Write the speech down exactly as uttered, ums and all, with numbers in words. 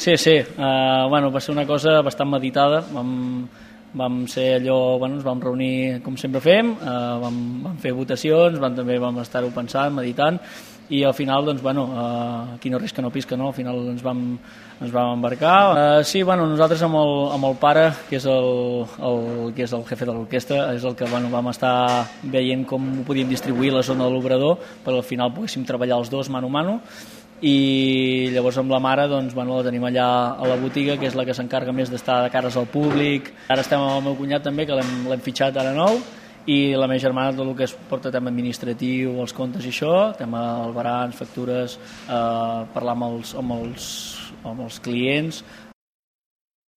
Sí, sí, uh, bueno, va ser una cosa bastant meditada, vam, vam ser allò, bueno, ens vam reunir com sempre fem, uh, vam, vam fer votacions, vam, també vam estar-ho pensant, meditant, i al final, doncs, bueno, uh, aquí no res que no pisca, no? Al final ens vam, ens vam embarcar. Uh, sí, bueno, nosaltres amb el, amb el pare, que és el, el, que és el jefe de l'orquestra, és el que, bueno, vam estar veient com ho podíem distribuir a la zona de l'Obrador, perquè al final poguéssim treballar els dos mano a mano, i llavors amb la mare doncs, bueno, la tenim allà a la botiga, que és la que s'encarga més d'estar de cares al públic. Ara estem amb el meu cunyat també, que l'hem fitxat ara nou, i la meva germana tot el que es porta tema administratiu, els comptes i això, tema albarans, factures, eh, parlar amb els, amb, els, amb els clients,